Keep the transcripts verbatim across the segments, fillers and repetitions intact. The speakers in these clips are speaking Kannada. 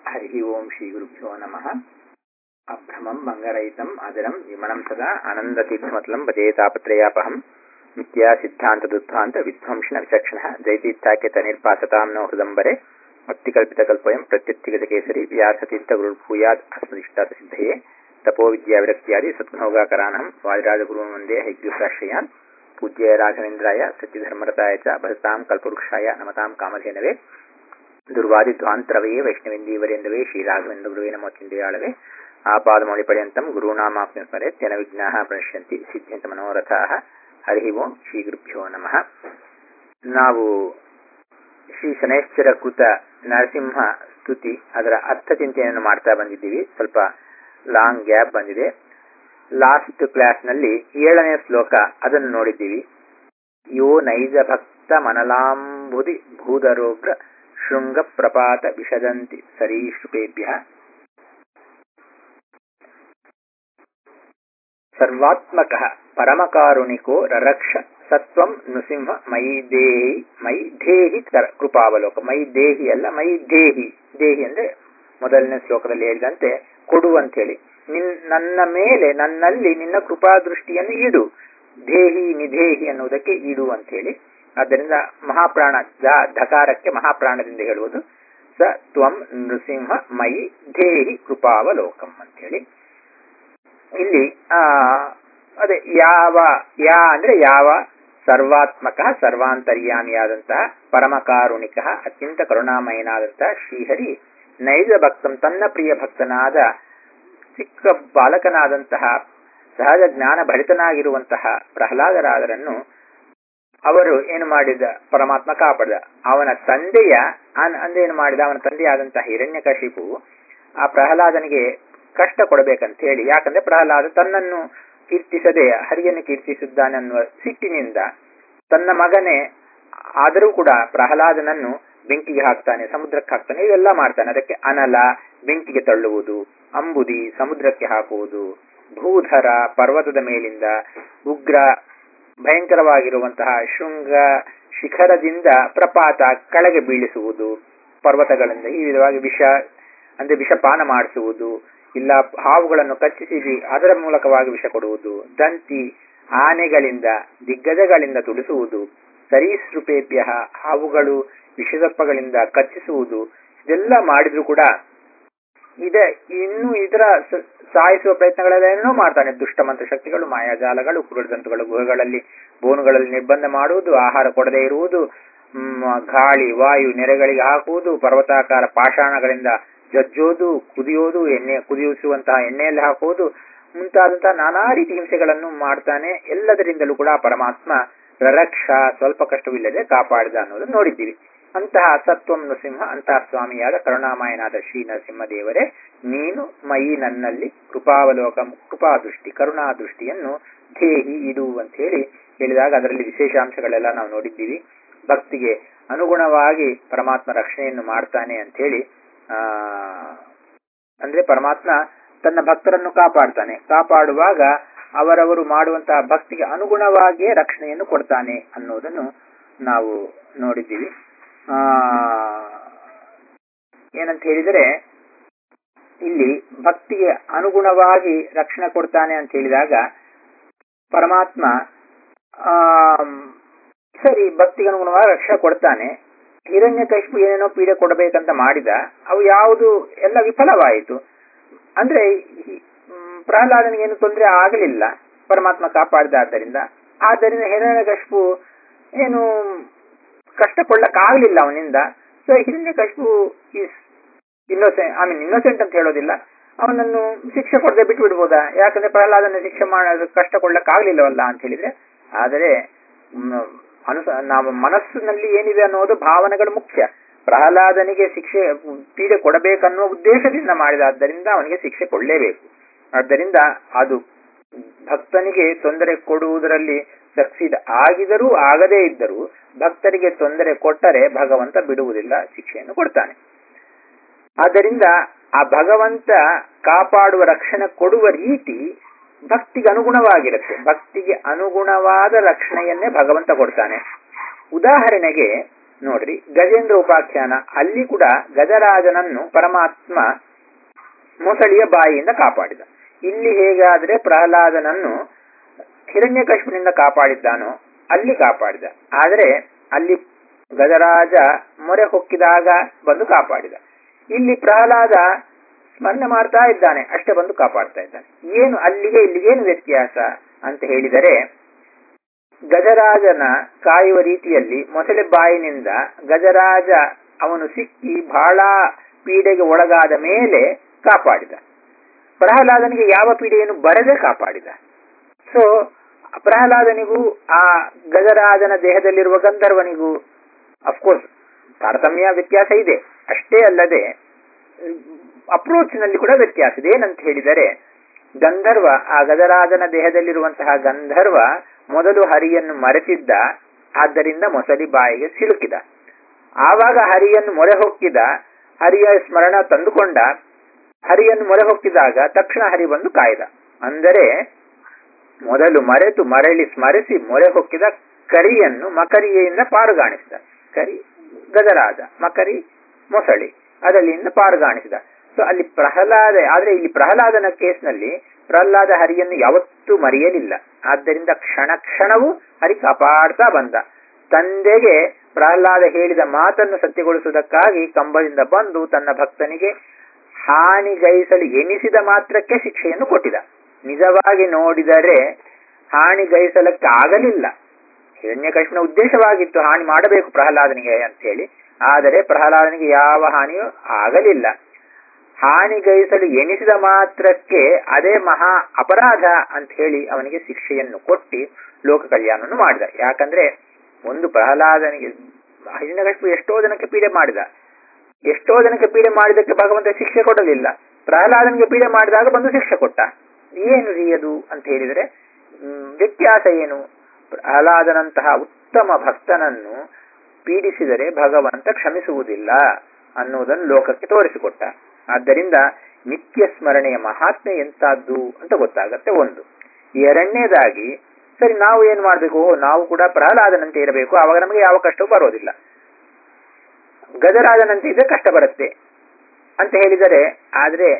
हरि ओम श्री गुरुभ्यो नमः। अभ्रमं मंगरहितम् अजरं विमलं सदा आनन्दतीर्थमतलं भजेतापत्रयापहं नित्या सिद्धान्तदुद्धान्त विध्वंसण विचक्षणः जयतीर्थाख्यतनिर्पासतां नो हृदम्बरे भक्तिकल्पितकल्पयं प्रत्युत्थिगतकेसरी व्यासतीर्थगुरुर्भूयात् अस्मदिष्टार्थसिद्धये तपोविद्याविरक्त्यादि सद्गुणोगाकराणं वादिराजगुरून् वन्दे हयग्रीवसाश्रयान् पूज्य राघवेन्द्राय सत्यधर्मरताय च भजतां कल्पवृक्षाय नमतां कामधेनवे ದುರ್ವಾದಿಧ್ವಾಂತರವೇ ವೈಷ್ಣವೇಂದೀವರೇಂದವೇ ಶ್ರೀರಾಘವೇಂದ್ರ ನಮೋಚಿಂದಯಾಳವೇ ಆಪಾದಮೌಳಿ ಪರ್ಯಂತಂ ಗುರುನಾಮಾಪ್ಯ ಸ್ಮರೆ ತೆನ ವಿಘ್ನಾಃ ಪ್ರಣಶ್ಯಂತಿ ಸಿದ್ಧ್ಯಂತ ಮನೋರಥಾಃ. ಹರಿ ಓಂ ಶ್ರೀ ಗುರುಭ್ಯೋ ನಮಃ. ನಾವು ಶ್ರೀ ಶನೈಶ್ಚರ ಕೃತ ನರಸಿಂಹ ಸ್ತುತಿ ಅದರ ಅರ್ಥ ಚಿಂತನೆಯನ್ನು ಮಾಡ್ತಾ ಬಂದಿದ್ದೀವಿ. ಸ್ವಲ್ಪ ಲಾಂಗ್ ಗ್ಯಾಪ್ ಬಂದಿದೆ. ಲಾಸ್ಟ್ ಕ್ಲಾಸ್ನಲ್ಲಿ ಏಳನೇ ಶ್ಲೋಕ ಅದನ್ನು ನೋಡಿದ್ದೀವಿ. ಯೋ ನೈಜ ಭಕ್ತ ಮನಲಾಂಬುದಿ ಭೂಧರೋಗ್ರ ಶೃಂಗ ಪ್ರಪಾತ ವಿಷದಂತಿ ಸರೀಸೃಪೇಭ್ಯ ಸರ್ವಾತ್ಮಕಃ ಪರಮಕಾರುಣಿಕೋ ರರಕ್ಷ ಸತ್ವಂ ನೃಸಿಂಹ ಮಯಿ ದೇಹಿ ಮೈ ಧೇಹಿ ಕೃಪಾವಲೋಕ. ಮೈ ದೇಹಿ ಅಲ್ಲ, ಮೈ ದೇಹಿ. ದೇಹಿ ಅಂದ್ರೆ ಮೊದಲನೇ ಶ್ಲೋಕದಲ್ಲಿ ಹೇಳಿದಂತೆ ಕೊಡು ಅಂತ ಹೇಳಿ. ನಿನ್ ನನ್ನ ಮೇಲೆ ನನ್ನಲ್ಲಿ ನಿನ್ನ ಕೃಪಾ ದೃಷ್ಟಿಯನ್ನು ಇಡು. ದೇಹಿ ನಿಧೇಹಿ ಅನ್ನುವುದಕ್ಕೆ ಇಡು ಅಂತ ಹೇಳಿ. ಆದ್ದರಿಂದ ಮಹಾಪ್ರಾಣ ಧಕಾರಕ್ಕೆ ಮಹಾಪ್ರಾಣದಿಂದ ಹೇಳುವುದು ಸ ತ್ವಂ ನೃಸಿಂಹ ಮಯಿ ಧೇಹಿ ಕೃಪಾವಲೋಕಂ ಅಂತ ಹೇಳಿ. ಇಲ್ಲಿ ಆ ಅದೇ ಯಾವ ಯಾ ಅಂದ್ರೆ ಯಾವ ಸರ್ವಾತ್ಮಕ ಸರ್ವಾಂತರ್ಯಾಮಿಯಾದಂತಹ ಪರಮಕಾರುಣಿಕ ಅತ್ಯಂತ ಕರುಣಾಮಯನಾದಂತಹ ಶ್ರೀಹರಿ ನೈಜ ಭಕ್ತಂ ತನ್ನ ಪ್ರಿಯ ಭಕ್ತನಾದ ಚಿಕ್ಕ ಬಾಲಕನಾದಂತಹ ಸಹಜ ಜ್ಞಾನ ಭರಿತನಾಗಿರುವಂತಹ ಪ್ರಹ್ಲಾದರಾದರನ್ನು ಅವರು ಏನು ಮಾಡಿದ, ಪರಮಾತ್ಮ ಕಾಪಾಡಿದ. ಅವನ ತಂದೆಯ ಅಂದೇನು ಮಾಡಿದ, ಅವನ ತಂದೆಯಾದಂತಹ ಹಿರಣ್ಯಕಶಿಪು ಆ ಪ್ರಹ್ಲಾದನಿಗೆ ಕಷ್ಟ ಕೊಡಬೇಕಂತ ಹೇಳಿ, ಯಾಕಂದ್ರೆ ಪ್ರಹ್ಲಾದ ತನ್ನನ್ನು ಕೀರ್ತಿಸದೆ ಹರಿಯನ್ನು ಕೀರ್ತಿಸಿದ್ದಾನೆ ಅನ್ನುವ ಸಿಟ್ಟಿನಿಂದ ತನ್ನ ಮಗನೇ ಆದರೂ ಕೂಡ ಪ್ರಹ್ಲಾದನನ್ನು ಬೆಂಕಿಗೆ ಹಾಕ್ತಾನೆ, ಸಮುದ್ರಕ್ಕೆ ಹಾಕ್ತಾನೆ, ಇವೆಲ್ಲ ಮಾಡ್ತಾನೆ. ಅದಕ್ಕೆ ಅನಲ ಬೆಂಕಿಗೆ ತಳ್ಳುವುದು, ಅಂಬುದಿ ಸಮುದ್ರಕ್ಕೆ ಹಾಕುವುದು, ಭೂಧರ ಪರ್ವತದ ಮೇಲಿಂದ, ಉಗ್ರ ಭಯಂಕರವಾಗಿರುವಂತಹ ಶೃಂಗ ಶಿಖರದಿಂದ ಪ್ರಪಾತ ಕೆಳಗೆ ಬೀಳಿಸುವುದು, ಪರ್ವತಗಳಿಂದ ಈ ವಿಧವಾಗಿ ವಿಷ ಅಂದ್ರೆ ವಿಷಪಾನ ಮಾಡಿಸುವುದು, ಇಲ್ಲ ಹಾವುಗಳನ್ನು ಕಚ್ಚಿಸಿ ಅದರ ಮೂಲಕವಾಗಿ ವಿಷ ಕೊಡುವುದು, ದಂತಿ ಆನೆಗಳಿಂದ ದಿಗ್ಗಜಗಳಿಂದ ತುಳಿಸುವುದು, ಸರೀಸೃಪೇಭ್ಯ ಹಾವುಗಳು ವಿಷಸರ್ಪಗಳಿಂದ ಕಚ್ಚಿಸುವುದು, ಇದೆಲ್ಲ ಮಾಡಿದ್ರು ಕೂಡ ಇದೆ ಇನ್ನು ಇದರ ಸಾಯಿಸುವ ಪ್ರಯತ್ನಗಳೆಲ್ಲನೂ ಮಾಡ್ತಾನೆ. ದುಷ್ಟ ಮಂತ್ರ ಶಕ್ತಿಗಳು, ಮಾಯಾಜಾಲಗಳು, ಕುರುಡದಂತುಗಳು ಗುಹೆಗಳಲ್ಲಿ ಬೋನುಗಳಲ್ಲಿ ನಿರ್ಬಂಧ ಮಾಡುವುದು, ಆಹಾರ ಕೊಡದೇ ಇರುವುದು, ಗಾಳಿ ವಾಯು ನೆರೆಗಳಿಗೆ ಹಾಕುವುದು, ಪರ್ವತಾಕಾರ ಪಾಷಾಣಗಳಿಂದ ಜಜ್ಜೋದು, ಕುದಿಯೋದು, ಎಣ್ಣೆ ಕುದಿಯಿಸುವಂತಹ ಎಣ್ಣೆಯಲ್ಲಿ ಹಾಕುವುದು, ಮುಂತಾದಂತಹ ನಾನಾ ರೀತಿ ಹಿಂಸೆಗಳನ್ನು ಮಾಡ್ತಾನೆ. ಎಲ್ಲದರಿಂದಲೂ ಕೂಡ ಪರಮಾತ್ಮ ರರಕ್ಷ ಸ್ವಲ್ಪ ಕಷ್ಟವಿಲ್ಲದೆ ಕಾಪಾಡಿದ ಅನ್ನೋದನ್ನು ನೋಡಿದ್ದೀವಿ. ಅಂತಹ ಸತ್ವಂ ನೃಸಿಂಹ, ಅಂತಹ ಸ್ವಾಮಿಯಾದ ಕರುಣಾಮಯನಾದ ಶ್ರೀ ನರಸಿಂಹ ದೇವರೇ, ನೀನು ಮಯಿ ನನ್ನಲ್ಲಿ ಕೃಪಾವಲೋಕ ಕೃಪಾ ದೃಷ್ಟಿ ಕರುಣಾ ದೃಷ್ಟಿಯನ್ನು ಧೇಹಿ ಇಡು ಅಂತ ಹೇಳಿ ಹೇಳಿದಾಗ ಅದರಲ್ಲಿ ವಿಶೇಷಾಂಶಗಳೆಲ್ಲ ನಾವು ನೋಡಿದ್ದೀವಿ. ಭಕ್ತಿಗೆ ಅನುಗುಣವಾಗಿ ಪರಮಾತ್ಮ ರಕ್ಷಣೆಯನ್ನು ಮಾಡ್ತಾನೆ ಅಂತ ಹೇಳಿ, ಆ ಅಂದ್ರೆ ಪರಮಾತ್ಮ ತನ್ನ ಭಕ್ತರನ್ನು ಕಾಪಾಡ್ತಾನೆ. ಕಾಪಾಡುವಾಗ ಅವರವರು ಮಾಡುವಂತಹ ಭಕ್ತಿಗೆ ಅನುಗುಣವಾಗಿಯೇ ರಕ್ಷಣೆಯನ್ನು ಕೊಡ್ತಾನೆ ಅನ್ನೋದನ್ನು ನಾವು ನೋಡಿದ್ದೀವಿ. ಆ ಏನಂತ ಹೇಳಿದರೆ, ಇಲ್ಲಿ ಭಕ್ತಿಗೆ ಅನುಗುಣವಾಗಿ ರಕ್ಷಣೆ ಕೊಡ್ತಾನೆ ಅಂತ ಹೇಳಿದಾಗ ಪರಮಾತ್ಮ ಆ ಸರಿ ಭಕ್ತಿಗೆ ಅನುಗುಣವಾಗಿ ರಕ್ಷಣೆ ಕೊಡ್ತಾನೆ. ಹಿರಣ್ಯಕಶಿಪು ಏನೇನೋ ಪೀಡೆ ಕೊಡಬೇಕಂತ ಮಾಡಿದ, ಅವು ಯಾವುದು ಎಲ್ಲ ವಿಫಲವಾಯಿತು. ಅಂದ್ರೆ ಪ್ರಹ್ಲಾದನಿಗೆ ಏನು ತೊಂದರೆ ಆಗಲಿಲ್ಲ, ಪರಮಾತ್ಮ ಕಾಪಾಡಿದ. ಆದ್ದರಿಂದ ಆದ್ದರಿಂದ ಹಿರಣ್ಯಕಶಿಪು ಏನು ಕಷ್ಟ ಕೊಡ್ಲಕ್ಕಾಗಲಿಲ್ಲ ಅವನಿಂದ. So Hiranyakashipu is innocent, I mean innocent ಅಂತ ಹೇಳೋದಿಲ್ಲ, ಅವನನ್ನು ಶಿಕ್ಷೆ ಕೊಡದೆ ಬಿಟ್ಟು ಬಿಡ್ಬೋದಾ? ಯಾಕಂದ್ರೆ ಪ್ರಹ್ಲಾದನ ಶಿಕ್ಷೆ ಮಾಡೋದು ಕಷ್ಟ ಕೊಡ್ಲಕ್ಕಾಗ್ಲಿಲ್ಲವಲ್ಲ ಅಂತ ಹೇಳಿದ್ರೆ. ಆದರೆ ಅನುಸ ನಾವು ಮನಸ್ಸಿನಲ್ಲಿ ಏನಿದೆ ಅನ್ನೋದು ಭಾವನೆಗಳು ಮುಖ್ಯ. ಪ್ರಹ್ಲಾದನಿಗೆ ಶಿಕ್ಷೆ ಪೀಡೆ ಕೊಡಬೇಕನ್ನೋ ಉದ್ದೇಶದಿಂದ ಮಾಡಿದ, ಆದ್ದರಿಂದ ಅವನಿಗೆ ಶಿಕ್ಷೆ ಕೊಡಲೇಬೇಕು. ಆದ್ದರಿಂದ ಅದು ಭಕ್ತನಿಗೆ ತೊಂದರೆ ಕೊಡುವುದರಲ್ಲಿ ಸಕ್ಸೀಡ್ ಆಗಿದರೂ ಆಗದೇ ಇದ್ದರೂ ಭಕ್ತರಿಗೆ ತೊಂದರೆ ಕೊಟ್ಟರೆ ಭಗವಂತ ಬಿಡುವುದಿಲ್ಲ, ಶಿಕ್ಷೆಯನ್ನು ಕೊಡ್ತಾನೆ. ಆದ್ದರಿಂದ ಆ ಭಗವಂತ ಕಾಪಾಡುವ ರಕ್ಷಣೆ ಕೊಡುವ ರೀತಿ ಭಕ್ತಿಗೆ ಅನುಗುಣವಾಗಿರುತ್ತೆ. ಭಕ್ತಿಗೆ ಅನುಗುಣವಾದ ರಕ್ಷಣೆಯನ್ನೇ ಭಗವಂತ ಕೊಡ್ತಾನೆ. ಉದಾಹರಣೆಗೆ ನೋಡ್ರಿ ಗಜೇಂದ್ರ ಉಪಾಖ್ಯಾನ ಅಲ್ಲಿ ಕೂಡ ಗಜರಾಜನನ್ನು ಪರಮಾತ್ಮ ಮೊಸಳಿಯ ಬಾಯಿಯಿಂದ ಕಾಪಾಡಿದ. ಇಲ್ಲಿ ಹೇಗಾದ್ರೆ ಪ್ರಹ್ಲಾದನನ್ನು ಹಿರಣ್ಯಕಶಿಪುನಿಂದ ಕಾಪಾಡಿದ್ದಾನೋ ಅಲ್ಲಿ ಕಾಪಾಡಿದ. ಆದರೆ ಅಲ್ಲಿ ಗಜರಾಜ ಮೊರೆ ಹೊಕ್ಕಿದಾಗ ಬಂದು ಕಾಪಾಡಿದ. ಇಲ್ಲಿ ಪ್ರಹ್ಲಾದ ಸ್ಮರಣೆ ಮಾಡ್ತಾ ಇದ್ದಾನೆ, ಅಷ್ಟೇ ಬಂದು ಕಾಪಾಡ್ತಾ ಇದ್ದಾನೆ. ಏನು ಅಲ್ಲಿಗೆ ಇಲ್ಲಿಗೇನು ವ್ಯತ್ಯಾಸ ಅಂತ ಹೇಳಿದರೆ, ಗಜರಾಜನ ಕಾಯುವ ರೀತಿಯಲ್ಲಿ ಮೊಸಳೆ ಬಾಯಿನಿಂದ ಗಜರಾಜ ಅವನು ಸಿಕ್ಕಿ ಬಹಳ ಪೀಡೆಗೆ ಒಳಗಾದ ಮೇಲೆ ಕಾಪಾಡಿದ. ಪ್ರಹ್ಲಾದನಿಗೆ ಯಾವ ಪೀಡೆಯನ್ನು ಬರದೆ ಕಾಪಾಡಿದ. ಸೊ ಪ್ರಹ್ಲಾದನಿಗೂ ಆ ಗಜರಾಜನ ದೇಹದಲ್ಲಿರುವ ಗಂಧರ್ವನಿಗೂ ಅಫ್ಕೋರ್ಸ್ ತಾರತಮ್ಯ ವ್ಯತ್ಯಾಸ ಇದೆ. ಅಷ್ಟೇ ಅಲ್ಲದೆ ಅಪ್ರೋಚ್ನಲ್ಲಿ ಕೂಡ ವ್ಯತ್ಯಾಸ ಇದೆ. ಏನಂತ ಹೇಳಿದರೆ, ಗಂಧರ್ವ ಆ ಗಜರಾಜನ ದೇಹದಲ್ಲಿರುವಂತಹ ಗಂಧರ್ವ ಮೊದಲು ಹರಿಯನ್ನು ಮರೆತಿದ್ದ, ಆದ್ದರಿಂದ ಮೊಸಳಿ ಬಾಯಿಗೆ ಸಿಲುಕಿದ. ಆವಾಗ ಹರಿಯನ್ನು ಮೊರೆ ಹೊಕ್ಕಿದ, ಹರಿಯ ಸ್ಮರಣ ತಂದುಕೊಂಡ. ಹರಿಯನ್ನು ಮೊರೆ ಹೊಕ್ಕಿದಾಗ ತಕ್ಷಣ ಹರಿ ಬಂದು ಕಾಯ್ದ. ಅಂದರೆ ಮೊದಲು ಮರೆತು ಮರಳಿ ಸ್ಮರಿಸಿ ಮೊರೆ ಹೊಕ್ಕಿದ ಕರಿಯನ್ನು ಮಕರಿಯಿಂದ ಪಾರುಗಾಣಿಸಿದ. ಕರಿ ಗಜರಾಜ, ಮಕರಿ ಮೊಸಳಿ, ಅದರಲ್ಲಿಂದ ಪಾರುಗಾಣಿಸಿದ. ಸೊ ಅಲ್ಲಿ ಪ್ರಹ್ಲಾದ, ಆದ್ರೆ ಇಲ್ಲಿ ಪ್ರಹ್ಲಾದನ ಕೇಸ್ನಲ್ಲಿ ಪ್ರಹ್ಲಾದ ಹರಿಯನ್ನು ಯಾವತ್ತೂ ಮರೆಯಲಿಲ್ಲ. ಆದ್ದರಿಂದ ಕ್ಷಣ ಕ್ಷಣವೂ ಹರಿ ಕಾಪಾಡ್ತಾ ಬಂದ. ತಂದೆಗೆ ಪ್ರಹ್ಲಾದ ಹೇಳಿದ ಮಾತನ್ನು ಸತ್ಯಗೊಳಿಸುವುದಕ್ಕಾಗಿ ಕಂಬದಿಂದ ಬಂದು ತನ್ನ ಭಕ್ತನಿಗೆ ಹಾನಿಗೈಸಲು ಎನಿಸಿದ ಮಾತ್ರಕ್ಕೆ ಶಿಕ್ಷೆಯನ್ನು ಕೊಟ್ಟಿದ. ನಿಜವಾಗಿ ನೋಡಿದರೆ ಹಾನಿಗೈಸಲಕ್ಕೆ ಆಗಲಿಲ್ಲ. ಹಿರಣ್ಯಕಶಿಪುನ ಉದ್ದೇಶವಾಗಿತ್ತು ಹಾನಿ ಮಾಡಬೇಕು ಪ್ರಹ್ಲಾದನಿಗೆ ಅಂತ ಹೇಳಿ, ಆದರೆ ಪ್ರಹ್ಲಾದನಿಗೆ ಯಾವ ಹಾನಿಯೂ ಆಗಲಿಲ್ಲ. ಹಾನಿಗೈಸಲು ಎನಿಸಿದ ಮಾತ್ರಕ್ಕೆ ಅದೇ ಮಹಾ ಅಪರಾಧ ಅಂತ ಹೇಳಿ ಅವನಿಗೆ ಶಿಕ್ಷೆಯನ್ನು ಕೊಟ್ಟು ಲೋಕ ಕಲ್ಯಾಣವನ್ನು ಮಾಡಿದ. ಯಾಕಂದ್ರೆ ಒಂದು ಪ್ರಹ್ಲಾದನಿಗೆ ಹಿರಣ್ಯಕಶಿಪು ಎಷ್ಟೋ ಜನಕ್ಕೆ ಪೀಡೆ ಮಾಡಿದ, ಎಷ್ಟೋ ಜನಕ್ಕೆ ಪೀಡೆ ಮಾಡಿದಕ್ಕೆ ಭಗವಂತ ಶಿಕ್ಷೆ ಕೊಡಲಿಲ್ಲ. ಪ್ರಹ್ಲಾದನಿಗೆ ಪೀಡೆ ಮಾಡಿದಾಗ ಬಂದು ಶಿಕ್ಷೆ ಕೊಟ್ಟ. ಏನು ರೀ ಅದು ಅಂತ ಹೇಳಿದರೆ ವ್ಯತ್ಯಾಸ ಏನು? ಪ್ರಹ್ಲಾದನಂತಹ ಉತ್ತಮ ಭಕ್ತನನ್ನು ಪೀಡಿಸಿದರೆ ಭಗವಂತ ಕ್ಷಮಿಸುವುದಿಲ್ಲ ಅನ್ನುವುದನ್ನು ಲೋಕಕ್ಕೆ ತೋರಿಸಿಕೊಟ್ಟ. ಆದ್ದರಿಂದ ನಿತ್ಯ ಸ್ಮರಣೆಯ ಮಹಾತ್ಮೆ ಎಂತದ್ದು ಅಂತ ಗೊತ್ತಾಗತ್ತೆ ಒಂದು. ಎರಡನೇದಾಗಿ, ಸರಿ ನಾವು ಏನ್ ಮಾಡ್ಬೇಕು, ನಾವು ಕೂಡ ಪ್ರಹ್ಲಾದನಂತೆ ಇರಬೇಕು, ಆವಾಗ ನಮಗೆ ಯಾವ ಕಷ್ಟವೂ ಬರೋದಿಲ್ಲ. ಗಜರಾಜನಂತೆ ಇದ್ರೆ ಕಷ್ಟ ಬರುತ್ತೆ ಅಂತ ಹೇಳಿದರೆ, ಆದ್ರೆ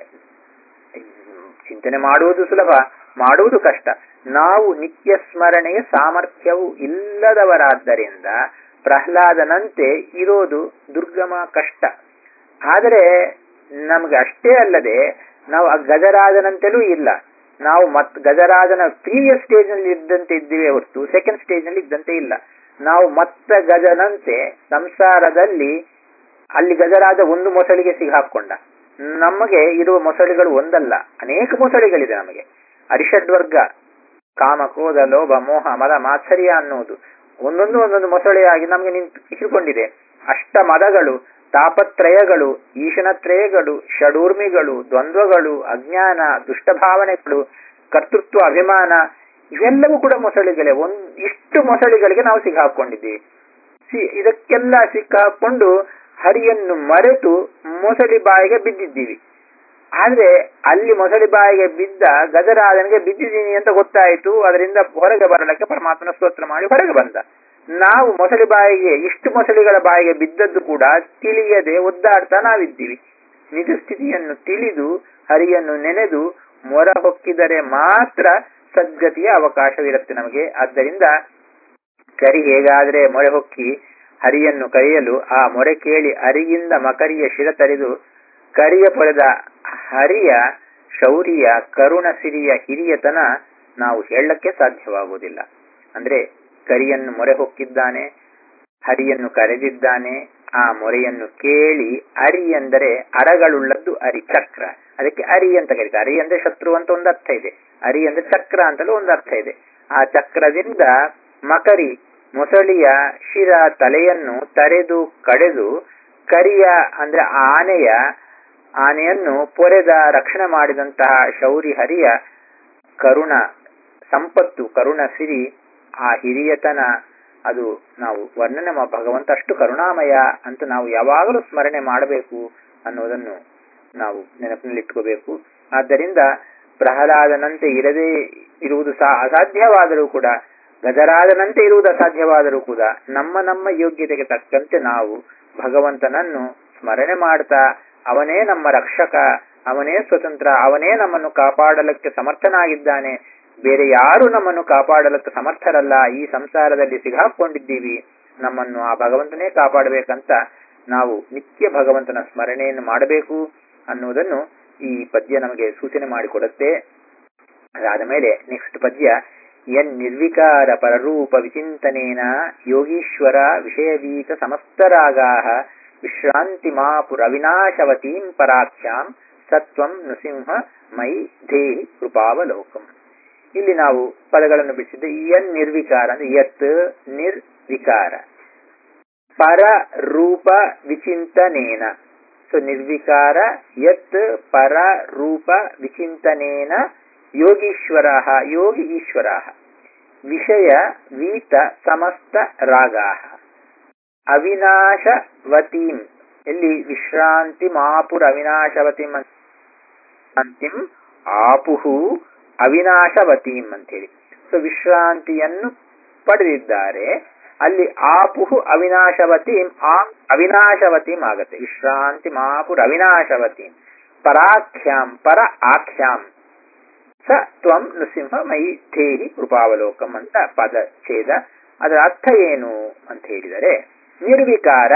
ಚಿಂತನೆ ಮಾಡುವುದು ಸುಲಭ, ಮಾಡುವುದು ಕಷ್ಟ. ನಾವು ನಿತ್ಯ ಸ್ಮರಣೆಯ ಸಾಮರ್ಥ್ಯವು ಇಲ್ಲದವರಾದ್ದರಿಂದ ಪ್ರಹ್ಲಾದನಂತೆ ಇರೋದು ದುರ್ಗಮ ಕಷ್ಟ. ಆದರೆ ನಮ್ಗೆ ಅಷ್ಟೇ ಅಲ್ಲದೆ ನಾವು ಆ ಗಜರಾಜನಂತೆಲೂ ಇಲ್ಲ. ನಾವು ಮತ್ ಗಜರಾಜನ ಪ್ರೀವಿಯಸ್ ಸ್ಟೇಜ್ ನಲ್ಲಿ ಇದ್ದಂತೆ ಇದ್ದೀವಿ ಹೊರತು ಸೆಕೆಂಡ್ ಸ್ಟೇಜ್ ನಲ್ಲಿ ಇದ್ದಂತೆ ಇಲ್ಲ. ನಾವು ಮತ್ತ ಗಜನಂತೆ ಸಂಸಾರದಲ್ಲಿ, ಅಲ್ಲಿ ಗಜರಾಜ ಒಂದು ಮೊಸಳಿಗೆ ಸಿಗಾಕೊಂಡ. ನಮಗೆ ಇರುವ ಮೊಸಳಿಗಳು ಒಂದಲ್ಲ, ಅನೇಕ ಮೊಸಳಿಗಳಿದೆ ನಮಗೆ. ಅರಿಷಡ್ವರ್ಗ, ಕಾಮ, ಕ್ರೋಧ, ಲೋಭ, ಮೋಹ, ಮದ, ಮಾತ್ಸರ್ಯ ಅನ್ನುವುದು ಒಂದೊಂದು ಒಂದೊಂದು ಮೊಸಳೆಯಾಗಿ ನಮಗೆ ನಿಂತು ಹಿಡ್ಕೊಂಡಿದೆ. ಅಷ್ಟ ಮದಗಳು, ತಾಪತ್ರಯಗಳು, ಈಶನತ್ರಯಗಳು, ಷಡೂರ್ಮಿಗಳು, ದ್ವಂದ್ವಗಳು, ಅಜ್ಞಾನ, ದುಷ್ಟಭಾವನೆಗಳು, ಕರ್ತೃತ್ವ, ಅಭಿಮಾನ, ಇವೆಲ್ಲವೂ ಕೂಡ ಮೊಸಳಿಗಳೇ. ಒಂದ್ ಇಷ್ಟು ಮೊಸಳಿಗಳಿಗೆ ನಾವು ಸಿಕ್ಕಾಕೊಂಡಿದ್ದೀವಿ. ಸಿ ಇದಕ್ಕೆಲ್ಲ ಸಿಕ್ಕಾಕೊಂಡು ಹರಿಯನ್ನು ಮರೆತು ಮೊಸಳಿ ಬಾಯಿಗೆ ಬಿದ್ದಿದ್ದೀವಿ. ಆದ್ರೆ ಅಲ್ಲಿ ಮೊಸಳಿ ಬಾಯಿಗೆ ಬಿದ್ದ ಗಜರಾಜನಿಗೆ ಬಿದ್ದಿದ್ದೀನಿ ಅಂತ ಗೊತ್ತಾಯಿತು. ಅದರಿಂದ ಹೊರಗೆ ಬರಲಿಕ್ಕೆ ಪರಮಾತ್ಮನ ಸ್ತೋತ್ರ ಮಾಡಿ ಹೊರಗೆ ಬಂದ. ನಾವು ಮೊಸಳಿ ಬಾಯಿಗೆ, ಇಷ್ಟು ಮೊಸಳಿಗಳ ಬಾಯಿಗೆ ಬಿದ್ದದ್ದು ಕೂಡ ತಿಳಿಯದೆ ಒದ್ದಾಡ್ತಾ ನಾವಿದ್ದೀವಿ. ನಿಜ ಸ್ಥಿತಿಯನ್ನು ತಿಳಿದು ಹರಿಯನ್ನು ನೆನೆದು ಮೊರ ಹೊಕ್ಕಿದರೆ ಮಾತ್ರ ಸದ್ಗತಿಯ ಅವಕಾಶವಿರುತ್ತೆ ನಮಗೆ. ಆದ್ದರಿಂದ ಕರಿ ಹೇಗಾದ್ರೆ ಮೊರೆ ಹೊಕ್ಕಿ ಹರಿಯನ್ನು ಕರೆಯಲು ಆ ಮೊರೆ ಕೇಳಿ ಅರಿಯಿಂದ ಮಕರಿಯ ಶಿರ ತರಿದು ಕರಿಯ ಪೊಳೆದ ಹರಿಯ ಶೌರ್ಯ, ಕರುಣ ಸಿರಿಯ ಹಿರಿಯತನ ನಾವು ಹೇಳಕ್ಕೆ ಸಾಧ್ಯವಾಗುವುದಿಲ್ಲ. ಅಂದ್ರೆ ಕರಿಯನ್ನು ಮೊರೆ ಹೊಕ್ಕಿದ್ದಾನೆ, ಹರಿಯನ್ನು ಕರೆದಿದ್ದಾನೆ, ಆ ಮೊರೆಯನ್ನು ಕೇಳಿ, ಅರಿ ಅಂದರೆ ಅರಗಳುಳ್ಳದ್ದು ಅರಿ, ಚಕ್ರ, ಅದಕ್ಕೆ ಅರಿ ಅಂತ ಕರೀತಾರೆ. ಅರಿ ಅಂದ್ರೆ ಶತ್ರು ಅಂತ ಒಂದು ಅರ್ಥ ಇದೆ, ಅರಿ ಅಂದ್ರೆ ಚಕ್ರ ಅಂತಲೂ ಒಂದು ಅರ್ಥ ಇದೆ. ಆ ಚಕ್ರದಿಂದ ಮಕರಿ ಮೊಸಳಿಯ ಶಿರ ತಲೆಯನ್ನು ತರೆದು ಕಡೆದು ಕರಿಯ ಅಂದ್ರೆ ಆನೆಯ ಆನೆಯನ್ನು ಪೊರೆದ ರಕ್ಷಣೆ ಮಾಡಿದಂತಹ ಶೌರಿ ಹರಿಯ ಕರುಣ ಸಂಪತ್ತು, ಕರುಣ ಸಿರಿ, ಆ ಹಿರಿಯತನ, ಅದು ನಾವು ವರ್ಣನೆ ಭಗವಂತ ಅಷ್ಟು ಕರುಣಾಮಯ ಅಂತ ನಾವು ಯಾವಾಗಲೂ ಸ್ಮರಣೆ ಮಾಡಬೇಕು ಅನ್ನೋದನ್ನು ನಾವು ನೆನಪಿನಲ್ಲಿಟ್ಕೋಬೇಕು. ಆದ್ದರಿಂದ ಪ್ರಹ್ಲಾದನಂತೆ ಇರದೇ ಇರುವುದು ಸಹ ಅಸಾಧ್ಯವಾದರೂ ಕೂಡ ಗಜರಾಜನಂತೆ ಇರುವುದು ಅಸಾಧ್ಯವಾದರೂ ಕೂಡ ನಮ್ಮ ನಮ್ಮ ಯೋಗ್ಯತೆಗೆ ತಕ್ಕಂತೆ ನಾವು ಭಗವಂತನನ್ನು ಸ್ಮರಣೆ ಮಾಡ್ತಾ ಅವನೇ ನಮ್ಮ ರಕ್ಷಕ, ಅವನೇ ಸ್ವತಂತ್ರ, ಅವನೇ ನಮ್ಮನ್ನು ಕಾಪಾಡಲಿಕ್ಕೆ ಸಮರ್ಥನಾಗಿದ್ದಾನೆ, ಬೇರೆ ಯಾರು ನಮ್ಮನ್ನು ಕಾಪಾಡಲಿಕ್ಕೆ ಸಮರ್ಥರಲ್ಲ, ಈ ಸಂಸಾರದಲ್ಲಿ ಸಿಗಾಕೊಂಡಿದ್ದೀವಿ, ನಮ್ಮನ್ನು ಆ ಭಗವಂತನೇ ಕಾಪಾಡಬೇಕಂತ ನಾವು ನಿತ್ಯ ಭಗವಂತನ ಸ್ಮರಣೆಯನ್ನು ಮಾಡಬೇಕು ಅನ್ನುವುದನ್ನು ಈ ಪದ್ಯ ನಮಗೆ ಸೂಚನೆ ಮಾಡಿಕೊಡುತ್ತೆ. ಅದಾದ ಮೇಲೆ ನೆಕ್ಸ್ಟ್ ಪದ್ಯ, ಯನ್ ನಿರ್ವಿಕಾರ ಪರರೂಪ ವಿಚಿಂತನೇನ ಯೋಗೀಶ್ವರ ವಿಷಯವೀತ ಸಮಸ್ತರಾಗಾಹ ವಿಶ್ರಾಂತಿ ಮಾಪುರ ಅವಿನಾಶವತೀಂ ಪರಾಖ್ಯಾಂ ಸತ್ವಂ ನೃಸಿಂಹ ಮೈ ಧೇಹಿ ಕೃಪಾವಲೋಕಂ. ಇಲ್ಲಿ ನಾವು ಪದಗಳನ್ನು ಬಿಡಿಸಿದ್ದು, ಯನ್ ನಿರ್ವಿಕಾರ ಅಂದ್ರೆ ಯತ್ ನಿರ್ವಿಕಾರ, ಪರ ರೂಪ ವಿಚಿಂತನೇನ. ಸೊ ನಿರ್ವಿಕಾರ ಯತ್ ಪರ ರೂಪ ವಿಚಿಂತನೇನ ಯೋಗೀಶ್ವರ ಯೋಗಿ ಈಶ್ವರ ವಿಷಯ ವೀತ ಸಮಸ್ತ ರಾಗಾ ಅವಿನಾಶವತೀಂ. ಎಲ್ಲಿ ವಿಶ್ರಾಂತಿ ಮಾಪುರ ಅವಿನಾಶವತೀಂ ಅಂತಿಂ ಆಪುಹು ಅವಿನಾಶವತೀಂ ಅಂತೇಳಿ. ಸೊ ವಿಶ್ರಾಂತಿಯನ್ನು ಪಡೆದಿದ್ದಾರೆ, ಅಲ್ಲಿ ಆಪುಹು ಅವಿನಾಶವತೀಂ, ಆ ಅವಿನಾಶವತೀಂ ಆಗತ್ತೆ. ವಿಶ್ರಾಂತಿ ಮಾಪುರ ಅವಿನಾಶವತೀಂ ಪರಾಖ್ಯಾಂ ಪರ ಆಖ್ಯಾಂ ಸ ತ್ವಂ ನೃಸಿಂಹ ಮೈ ಧೇಹಿ ಕೃಪಾವಲೋಕಂ ಅಂತ ಪದ ಛೇದ. ಅದರ ಅರ್ಥ ಏನು ಅಂತ ಹೇಳಿದರೆ, ನಿರ್ವಿಕಾರ,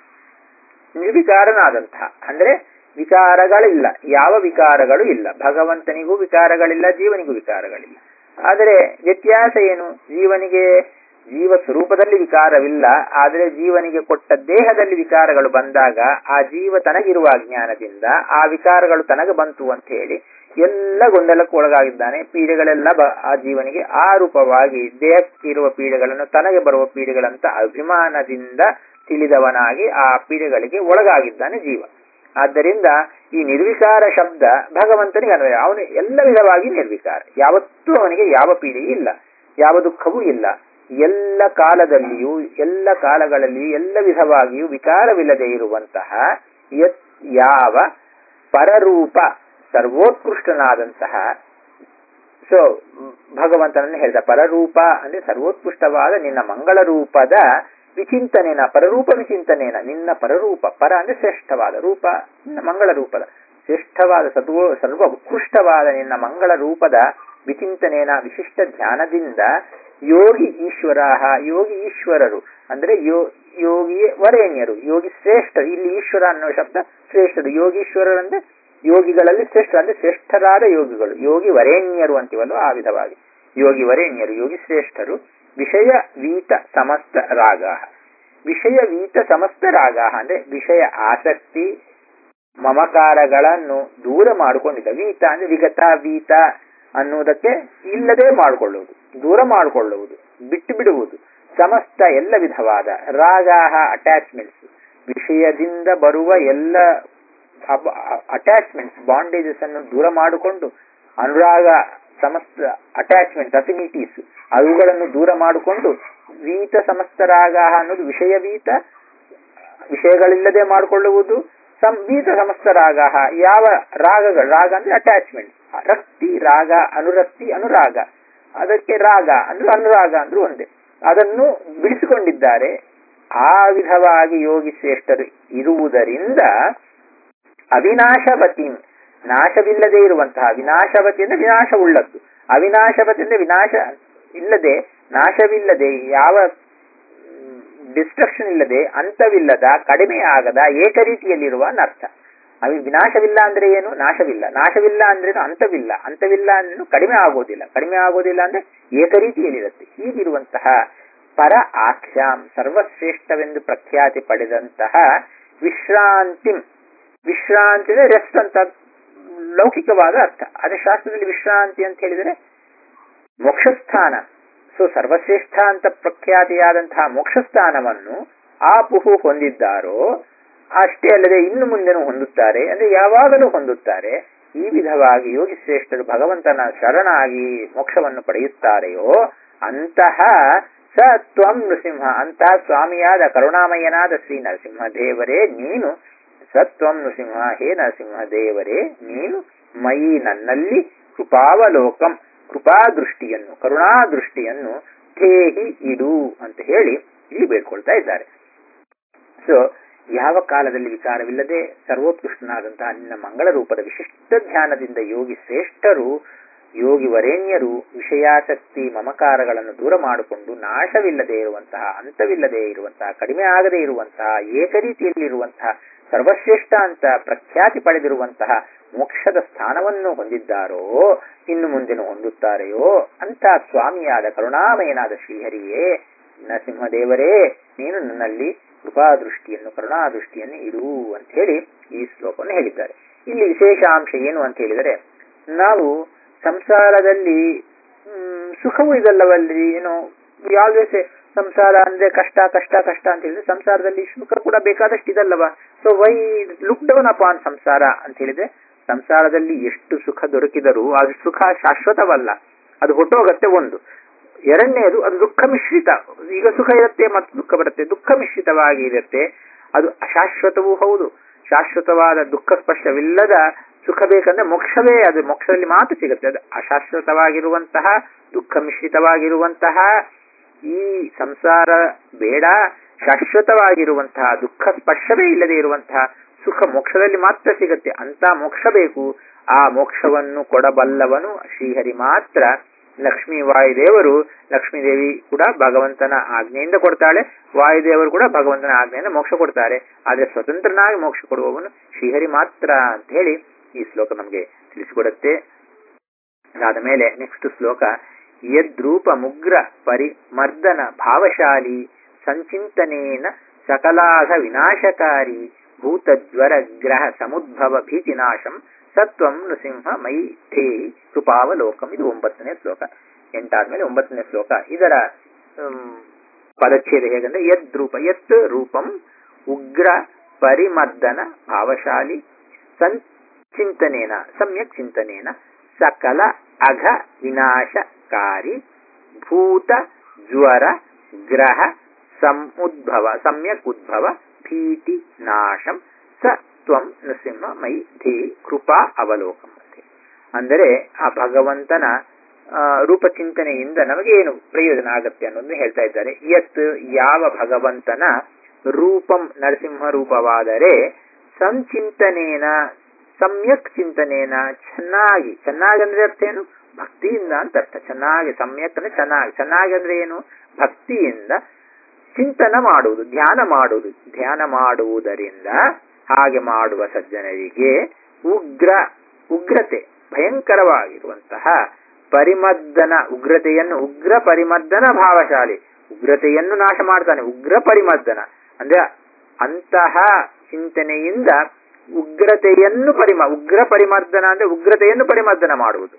ನಿರ್ವಿಕಾರನಾದಂತಹ ಅಂದ್ರೆ ವಿಕಾರಗಳಿಲ್ಲ, ಯಾವ ವಿಕಾರಗಳು ಇಲ್ಲ, ಭಗವಂತನಿಗೂ ವಿಕಾರಗಳಿಲ್ಲ, ಜೀವನಿಗೂ ವಿಕಾರಗಳಿಲ್ಲ. ಆದರೆ ವ್ಯತ್ಯಾಸ ಏನು? ಜೀವನಿಗೆ ಜೀವ ಸ್ವರೂಪದಲ್ಲಿ ವಿಕಾರವಿಲ್ಲ, ಆದರೆ ಜೀವನಿಗೆ ಕೊಟ್ಟ ದೇಹದಲ್ಲಿ ವಿಕಾರಗಳು ಬಂದಾಗ ಆ ಜೀವ ತನಗಿರುವ ಅಜ್ಞಾನದಿಂದ ಆ ವಿಕಾರಗಳು ತನಗೆ ಬಂತು ಅಂತ ಹೇಳಿ ಎಲ್ಲ ಗೊಂದಲಕ್ಕೆ ಒಳಗಾಗಿದ್ದಾನೆ. ಪೀಡೆಗಳೆಲ್ಲ ಆ ಜೀವನಿಗೆ ಆ ರೂಪವಾಗಿ ದೇಹಕ್ಕಿರುವ ಪೀಡೆಗಳನ್ನು ತನಗೆ ಬರುವ ಪೀಡೆಗಳಂತ ಅಭಿಮಾನದಿಂದ ತಿಳಿದವನಾಗಿ ಆ ಪೀಡೆಗಳಿಗೆ ಒಳಗಾಗಿದ್ದಾನೆ ಜೀವ. ಆದ್ದರಿಂದ ಈ ನಿರ್ವಿಕಾರ ಶಬ್ದ ಭಗವಂತನಿಗೆ ಅನ್ವಯ. ಅವನು ಎಲ್ಲ ವಿಧವಾಗಿ ನಿರ್ವಿಕಾರ, ಯಾವತ್ತೂ ಅವನಿಗೆ ಯಾವ ಪೀಡೆಯೂ ಇಲ್ಲ, ಯಾವ ದುಃಖವೂ ಇಲ್ಲ. ಎಲ್ಲ ಕಾಲದಲ್ಲಿಯೂ ಎಲ್ಲ ಕಾಲಗಳಲ್ಲಿಯೂ ಎಲ್ಲ ವಿಧವಾಗಿಯೂ ವಿಕಾರವಿಲ್ಲದೆ ಇರುವಂತಹ ಯಾವ ಪರರೂಪ ಸರ್ವೋತ್ಕೃಷ್ಟನಾದಂತಹ, ಸೊ ಭಗವಂತನನ್ನು ಹೇಳಿದ ಪರರೂಪ ಅಂದ್ರೆ ಸರ್ವೋತ್ಕೃಷ್ಟವಾದ ನಿನ್ನ ಮಂಗಳ ರೂಪದ ವಿಚಿಂತನೇನ, ಪರರೂಪ ವಿಚಿಂತನೇನ, ನಿನ್ನ ಪರರೂಪ, ಪರ ಅಂದ್ರೆ ಶ್ರೇಷ್ಠವಾದ ರೂಪ, ನಿನ್ನ ಮಂಗಳ ರೂಪದ ಶ್ರೇಷ್ಠವಾದ ಸರ್ವೋ ಸರ್ವ ಉತ್ಕೃಷ್ಟವಾದ ನಿನ್ನ ಮಂಗಳ ರೂಪದ ವಿಚಿಂತನೇನ ವಿಶಿಷ್ಟ ಧ್ಯಾನದಿಂದ ಯೋಗಿ ಈಶ್ವರ, ಯೋಗಿ ಈಶ್ವರರು ಅಂದ್ರೆ ಯೋ ಯೋಗಿ ವರೇಣ್ಯರು, ಯೋಗಿ ಶ್ರೇಷ್ಠ. ಇಲ್ಲಿ ಈಶ್ವರ ಅನ್ನೋ ಶಬ್ದ ಶ್ರೇಷ್ಠರು, ಯೋಗೀಶ್ವರರು ಅಂದ್ರೆ ಯೋಗಿಗಳಲ್ಲಿ ಶ್ರೇಷ್ಠ ಅಂದ್ರೆ ಶ್ರೇಷ್ಠರಾದ ಯೋಗಿಗಳು, ಯೋಗಿ ವರೇಣ್ಯರು ಅಂತೀವಲ್ಲ ಆ ವಿಧವಾಗಿ ಯೋಗಿ ವರೇಣ್ಯರು, ಯೋಗಿ ಶ್ರೇಷ್ಠರು. ವಿಷಯ ವೀತ ಸಮಸ್ತ ರಾಗ, ವಿಷಯ ವೀತ ಸಮಸ್ತ ರಾಗ ಅಂದ್ರೆ ವಿಷಯ ಆಸಕ್ತಿ ಮಮಕಾರಗಳನ್ನು ದೂರ ಮಾಡಿಕೊಂಡಿದ್ದ. ವೀತ ಅಂದ್ರೆ ವಿಗತ ವೀತ ಅನ್ನುವುದಕ್ಕೆ ಇಲ್ಲದೆ ಮಾಡಿಕೊಳ್ಳುವುದು, ದೂರ ಮಾಡಿಕೊಳ್ಳುವುದು, ಬಿಟ್ಟು ಬಿಡುವುದು. ಸಮಸ್ತ ಎಲ್ಲ ವಿಧವಾದ ರಾಗಾಹ ಅಟ್ಯಾಚ್ಮೆಂಟ್ಸ್, ವಿಷಯದಿಂದ ಬರುವ ಎಲ್ಲ ಅಟ್ಯಾಚ್ಮೆಂಟ್ಸ್ ಬಾಂಡೇಜಸ್ ಅನ್ನು ದೂರ ಮಾಡಿಕೊಂಡು, ಅನುರಾಗ ಸಮಸ್ತ ಅಟ್ಯಾಚ್ಮೆಂಟ್ ಅಫಿನಿಟೀಸ್ ಅವುಗಳನ್ನು ದೂರ ಮಾಡಿಕೊಂಡು, ವೀತ ಸಮಸ್ತ ರಾಗ ಅನ್ನೋದು ವಿಷಯ ವೀತ, ವಿಷಯಗಳಿಲ್ಲದೆ ಮಾಡಿಕೊಳ್ಳುವುದು. ಸಂ ವೀತ ಸಮಸ್ತ ರಾಗ, ಯಾವ ರಾಗಗಳು, ರಾಗ ಅಂದ್ರೆ ಅಟ್ಯಾಚ್ಮೆಂಟ್, ರಕ್ತಿ ರಾಗ ಅನುರಕ್ತಿ ಅನುರಾಗ, ಅದಕ್ಕೆ ರಾಗ ಅಂದ್ರೆ ಅನುರಾಗ ಅಂದ್ರೂ ಒಂದೇ, ಅದನ್ನು ಬಿಡಿಸಿಕೊಂಡಿದ್ದಾರೆ. ಆ ವಿಧವಾಗಿ ಯೋಗಿ ಶ್ರೇಷ್ಠರು ಇರುವುದರಿಂದ ಅವಿನಾಶವತಿ, ನಾಶವಿಲ್ಲದೆ ಇರುವಂತಹ, ವಿನಾಶವತಿ ಅಂದ್ರೆ ವಿನಾಶವುಳ್ಳದ್ದು, ಅವಿನಾಶವತಿ ಅಂದ್ರೆ ವಿನಾಶ ಇಲ್ಲದೆ, ನಾಶವಿಲ್ಲದೆ, ಯಾವ ಡಿಸ್ಟ್ರಕ್ಷನ್ ಇಲ್ಲದೆ, ಅಂತವಿಲ್ಲದ, ಕಡಿಮೆ ಆಗದ, ಏಕರೀತಿಯಲ್ಲಿರುವ ಅರ್ಥ. ಅವಿ ವಿನಾಶವಿಲ್ಲ ಅಂದ್ರೆ ಏನು? ನಾಶವಿಲ್ಲ. ನಾಶವಿಲ್ಲ ಅಂದ್ರೇನು? ಅಂತವಿಲ್ಲ. ಅಂತವಿಲ್ಲ ಅಂದ್ರೇನು? ಕಡಿಮೆ ಆಗೋದಿಲ್ಲ. ಕಡಿಮೆ ಆಗೋದಿಲ್ಲ ಅಂದ್ರೆ ಏಕರೀತಿಯಲ್ಲಿರುತ್ತೆ. ಹೀಗಿರುವಂತಹ ಪರ ಆಖ್ಯಾಂ, ಸರ್ವಶ್ರೇಷ್ಠವೆಂದು ಪ್ರಖ್ಯಾತಿ ಪಡೆದಂತಹ ವಿಶ್ರಾಂತಿಂ, ವಿಶ್ರಾಂತಿ ಅಂದ್ರೆ ರೆಸ್ಟ್ ಅಂತ ಲೌಕಿಕವಾದ ಅರ್ಥ. ಅದೇ ಶಾಸ್ತ್ರದಲ್ಲಿ ವಿಶ್ರಾಂತಿ ಅಂತ ಹೇಳಿದರೆ ಮೋಕ್ಷಸ್ಥಾನ. ಸೊ ಸರ್ವಶ್ರೇಷ್ಠ ಅಂತ ಪ್ರಖ್ಯಾತಿಯಾದಂತಹ ಮೋಕ್ಷಸ್ಥಾನವನ್ನು ಆಪುಹು ಹೊಂದಿದ್ದಾರೋ ಅಷ್ಟೇ ಅಲ್ಲದೆ ಇನ್ನು ಮುಂದೆನೂ ಹೊಂದುತ್ತಾರೆ, ಅಂದ್ರೆ ಯಾವಾಗಲೂ ಹೊಂದುತ್ತಾರೆ. ಈ ವಿಧವಾಗಿ ಯೋಗಿ ಶ್ರೇಷ್ಠರು ಭಗವಂತನ ಶರಣಾಗಿ ಮೋಕ್ಷವನ್ನು ಪಡೆಯುತ್ತಾರೆಯೋ ಅಂತಹ ಸ ತ್ವಂ ನೃಸಿಂಹ, ಅಂತಹ ಸ್ವಾಮಿಯಾದ ಕರುಣಾಮಯನಾದ ಶ್ರೀ ನರಸಿಂಹ ದೇವರೇ ನೀನು, ಸತ್ವಂ ನೃಸಿಂಹ, ಹೇ ನರಸಿಂಹ ದೇವರೇ ನೀನು, ಮಯಿ ನನ್ನಲ್ಲಿ ಕೃಪಾವಲೋಕಂ, ಕೃಪಾ ದೃಷ್ಟಿಯನ್ನು, ಕರುಣಾ ದೃಷ್ಟಿಯನ್ನು ಮೈಥೇಹಿ ಇಡು ಅಂತ ಹೇಳಿ ಇಲ್ಲಿ ಬೇಡ್ಕೊಳ್ತಾ ಇದ್ದಾರೆ. ಸೊ ಯಾವ ಕಾಲದಲ್ಲಿ ವಿಕಾರವಿಲ್ಲದೆ ಸರ್ವೋತ್ಕೃಷ್ಟನಾದಂತಹ ನಿನ್ನ ಮಂಗಳ ರೂಪದ ವಿಶಿಷ್ಟ ಧ್ಯಾನದಿಂದ ಯೋಗಿ ಶ್ರೇಷ್ಠರು, ಯೋಗಿ ವರೇಣ್ಯರು ವಿಷಯಾಸಕ್ತಿ ಮಮಕಾರಗಳನ್ನು ದೂರ ಮಾಡಿಕೊಂಡು ನಾಶವಿಲ್ಲದೆ ಇರುವಂತಹ, ಅಂತವಿಲ್ಲದೆ ಇರುವಂತಹ, ಕಡಿಮೆ ಆಗದೇ ಇರುವಂತಹ, ಏಕರೀತಿಯಲ್ಲಿರುವಂತಹ, ಸರ್ವಶ್ರೇಷ್ಠ ಅಂತ ಪ್ರಖ್ಯಾತಿ ಪಡೆದಿರುವಂತಹ ಮೋಕ್ಷದ ಸ್ಥಾನವನ್ನು ಹೊಂದಿದ್ದಾರೋ, ಇನ್ನು ಮುಂದೆನೂ ಹೊಂದುತ್ತಾರೆಯೋ ಅಂತ ಸ್ವಾಮಿಯಾದ ಕರುಣಾಮಯನಾದ ಶ್ರೀಹರಿಯೇ, ನರಸಿಂಹದೇವರೇ, ನೀನು ನನ್ನಲ್ಲಿ ಕೃಪಾದೃಷ್ಟಿಯನ್ನು, ಕರುಣಾದೃಷ್ಟಿಯನ್ನು ಇಡು ಅಂತ ಹೇಳಿ ಈ ಶ್ಲೋಕವನ್ನು ಹೇಳಿದ್ದಾರೆ. ಇಲ್ಲಿ ವಿಶೇಷಾಂಶ ಏನು ಅಂತ ಹೇಳಿದರೆ, ನಾವು ಸಂಸಾರದಲ್ಲಿ ಹ್ಮ್ ಸುಖವೂ ಇದಲ್ಲವಲ್ಲಿ, ಏನೋ ಯಾವ್ದೇ ಸಂಸಾರ ಅಂದ್ರೆ ಕಷ್ಟ ಕಷ್ಟ ಕಷ್ಟ ಅಂತ ಹೇಳಿದ್ರೆ ಸಂಸಾರದಲ್ಲಿ ಸುಖ ಕೂಡ ಬೇಕಾದಷ್ಟು ಇದಲ್ಲವ. So why look down upon ಸಂಸಾರ ಅಂತ ಹೇಳಿದ್ರೆ, ಸಂಸಾರದಲ್ಲಿ ಎಷ್ಟು ಸುಖ ದೊರಕಿದರೂ ಅದು ಸುಖ ಶಾಶ್ವತವಲ್ಲ, ಅದು ಹೊಟ್ಟೋಗತ್ತೆ. ಒಂದು ಎರಡನೇದು ಅದು ದುಃಖ ಮಿಶ್ರಿತ. ಈಗ ಸುಖ ಇರುತ್ತೆ ಮತ್ತು ದುಃಖ ಬರುತ್ತೆ, ದುಃಖ ಮಿಶ್ರಿತವಾಗಿ ಇರುತ್ತೆ, ಅದು ಅಶಾಶ್ವತವೂ ಹೌದು. ಶಾಶ್ವತವಾದ ದುಃಖ ಸ್ಪರ್ಶವಿಲ್ಲದ ಸುಖ ಬೇಕಂದ್ರೆ ಮೋಕ್ಷವೇ, ಅದು ಮೋಕ್ಷದಲ್ಲಿ ಮಾತ್ರ ಸಿಗುತ್ತೆ. ಅದು ಅಶಾಶ್ವತವಾಗಿರುವಂತಹ ದುಃಖ ಮಿಶ್ರಿತವಾಗಿರುವಂತಹ ಈ ಸಂಸಾರ ಬೇಡ, ಶಾಶ್ವತವಾಗಿರುವಂತಹ ದುಃಖ ಸ್ಪರ್ಶವೇ ಇಲ್ಲದೆ ಇರುವಂತಹ ಸುಖ ಮೋಕ್ಷದಲ್ಲಿ ಮಾತ್ರ ಸಿಗುತ್ತೆ. ಅಂತ ಮೋಕ್ಷ ಬೇಕು. ಆ ಮೋಕ್ಷವನ್ನು ಕೊಡಬಲ್ಲವನು ಶ್ರೀಹರಿ ಮಾತ್ರ. ಲಕ್ಷ್ಮೀ ವಾಯುದೇವರು, ಲಕ್ಷ್ಮೀದೇವಿ ಕೂಡ ಭಗವಂತನ ಆಜ್ಞೆಯಿಂದ ಕೊಡ್ತಾಳೆ, ವಾಯುದೇವರು ಕೂಡ ಭಗವಂತನ ಆಜ್ಞೆಯಿಂದ ಮೋಕ್ಷ ಕೊಡ್ತಾರೆ. ಆದ್ರೆ ಸ್ವತಂತ್ರನಾಗಿ ಮೋಕ್ಷ ಕೊಡುವವನು ಶ್ರೀಹರಿ ಮಾತ್ರ ಅಂತ ಹೇಳಿ ಈ ಶ್ಲೋಕ ನಮಗೆ ತಿಳಿಸಿಕೊಡುತ್ತೆ. ಅದಾದ ಮೇಲೆ ನೆಕ್ಸ್ಟ್ ಶ್ಲೋಕ, ಯದ್ರೂಪ ಮುಗ್ರ ಪರಿಮರ್ದನ ಭಾವಶಾಲಿ ಸಂಚಿಂತನೇನ ಸಕಲಾಘ ವಿನಾಶಕಾರಿ ಭೂತಜ್ವರ ಗ್ರಹ ಸಮುದ್ಭವ ಭೀತಿನಾಶಂ ಸತ್ವಂ ನೃಸಿಂಹ ಮೈ ಧೇಹಿ ಕೃಪಾವಲೋಕಂ. ಇದು ಒಂಬತ್ತನೇ ಶ್ಲೋಕ. ಎಂಟಾದ್ಮೇಲೆ ಒಂಬತ್ತನೇ ಶ್ಲೋಕ. ಇದರ ಪದಚ್ಛೇದ ಹೇಗಂದ್ರೆ, ಯದ್ರೂಪ, ಯತ್ ರೂಪಂ ಉಗ್ರ ಪರಿಮರ್ದನ ಭಾವಶಾಲಿ ಸಂಚಿಂತನೇನ ಸಮ್ಯಕ್ ಚಿಂತನೇನ ಸಕಲ ಅಘ ವಿನಾಶಕಾರಿ ಭೂತ ಜ್ವರ ಗ್ರಹ ಸಮುದ್ಭವ ಸಮ್ಯಕ್ ಉದ್ಭವ ಭೀತಿ ನಾಶಂ ಸ ತ್ವಂ ನೃಸಿಂಹ ಮೈ ಧೇಹಿ ಕೃಪಾ ಅವಲೋಕಂ. ಅಂದರೆ ಆ ಭಗವಂತನ ರೂಪಚಿಂತನೆಯಿಂದ ನಮಗೆ ಏನು ಪ್ರಯೋಜನ ಆಗತ್ತೆ ಅನ್ನೋದನ್ನ ಹೇಳ್ತಾ ಇದ್ದಾರೆ. ಯತ್ ಯಾವ ಭಗವಂತನ ರೂಪಂ ನರಸಿಂಹ ರೂಪವಾದರೆ ಸಂಚಿಂತನೇನ ಸಮ್ಯಕ್ ಚಿಂತನೇನ ಚೆನ್ನಾಗಿ, ಚೆನ್ನಾಗಿ ಅಂದ್ರೆ ಅರ್ಥ ಏನು? ಭಕ್ತಿಯಿಂದ ಅಂತ ಅರ್ಥ. ಚೆನ್ನಾಗಿ, ಸಮ್ಯಕ್ ಅಂದ್ರೆ ಚೆನ್ನಾಗಿ, ಚೆನ್ನಾಗಿ ಅಂದ್ರೆ ಏನು? ಭಕ್ತಿಯಿಂದ ಚಿಂತನ ಮಾಡುವುದು, ಧ್ಯಾನ ಮಾಡುವುದು. ಧ್ಯಾನ ಮಾಡುವುದರಿಂದ ಹಾಗೆ ಮಾಡುವ ಸಜ್ಜನರಿಗೆ ಉಗ್ರ ಉಗ್ರತೆ ಭಯಂಕರವಾಗಿರುವಂತಹ ಪರಿಮರ್ದನ ಉಗ್ರತೆಯನ್ನು, ಉಗ್ರ ಪರಿಮರ್ದನ ಭಾವಶಾಲಿ, ಉಗ್ರತೆಯನ್ನು ನಾಶ ಮಾಡ್ತಾನೆ. ಉಗ್ರ ಪರಿಮರ್ದನ ಅಂದ್ರೆ ಅಂತಹ ಚಿಂತನೆಯಿಂದ ಉಗ್ರತೆಯನ್ನು ಪರಿಮ ಉಗ್ರ ಪರಿಮರ್ದನ ಅಂದ್ರೆ ಉಗ್ರತೆಯನ್ನು ಪರಿಮರ್ದನ ಮಾಡುವುದು.